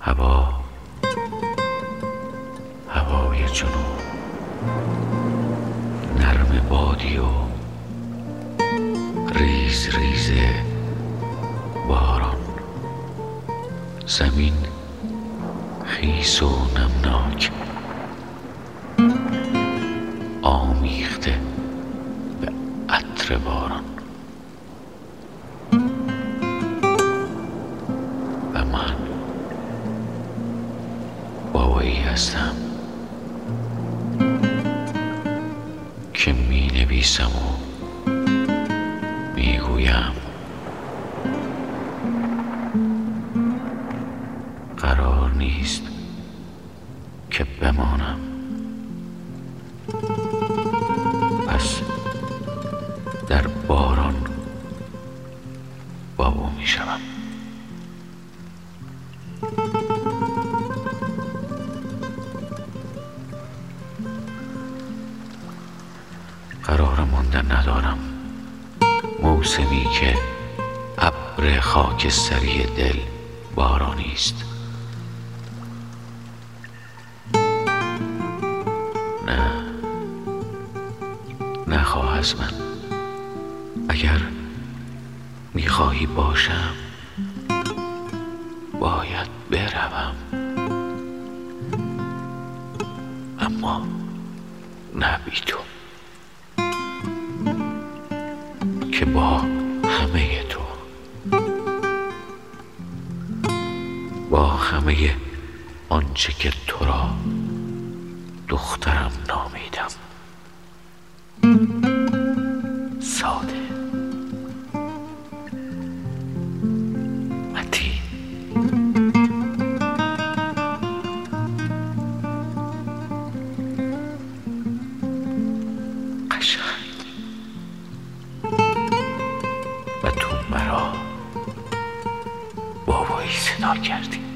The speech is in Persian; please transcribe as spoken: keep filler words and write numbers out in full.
هوا هوای جنوب، نرم بادی و ریز ریز باران، زمین خیس و نمناک آمیخته به عطر باران، و من بابایی هستم که می نویسم و می گویم قرار نیست که بمانم، پس در باران بابا می شوم. قرار ماندن ندارم، موسمی که ابر خاکستری دل بارانی است. نه نخواه از من، اگر میخواهی باشم باید بروم، اما نه بی تو، که با همه تو، با همه آنچه که تو را دخترم نامیدم، ساده، متین، قشنگ، و تو مرا بابایی صدا کردی.